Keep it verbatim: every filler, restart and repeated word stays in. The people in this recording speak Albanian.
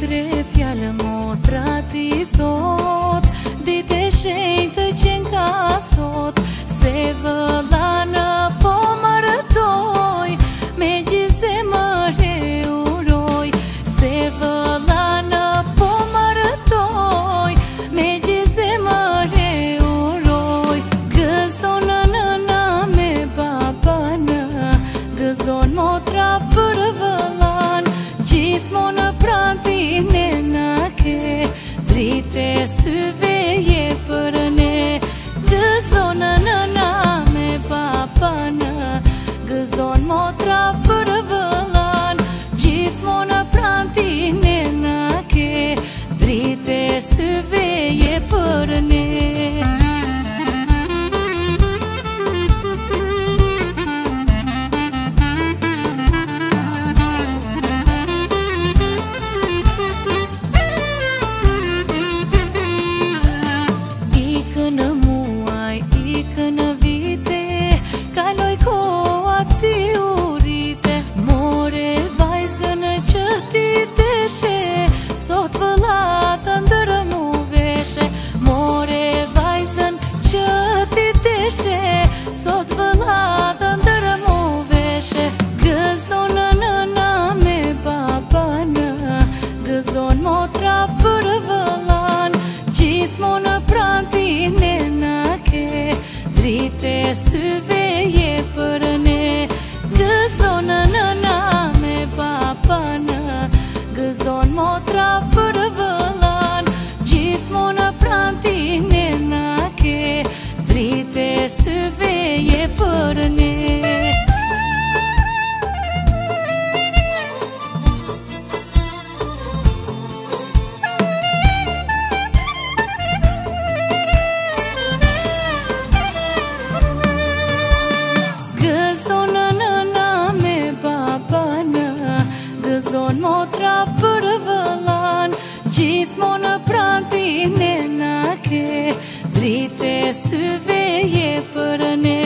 More fjallë motra ti thot, dite shenjtë që nga sot, se vëlla në po marëtoj, me gjise mëre uroj, se vëlla në po marëtoj, me gjise mëre uroj. Gëzon në nëna me babana, gëzon motra për vëllan, gjithmonë prantin e na ke, drite syve je për ne. Gëzon në nëna me babana, gëzon motra për vëllan, gjithmonë prantin e na ke, drite syve je për ne. Sot vëlla të ndërë mu veshe, more vajzën që ti deshe, sot vëlla të ndërë mu veshe. Gëzon në nëna me babana, gëzon motra për vëllan, gjithmonë prantin e na ke, drite syve je për ne. Gëzon në nëna me babana, gëzon motra për vëllan, gjithmonë prantin e na ke, drite syve je për ne. Gëzon në nëna me babana, gëzon motra për vëllan, gjithmonë prantin e na ke, drite syve je për ne.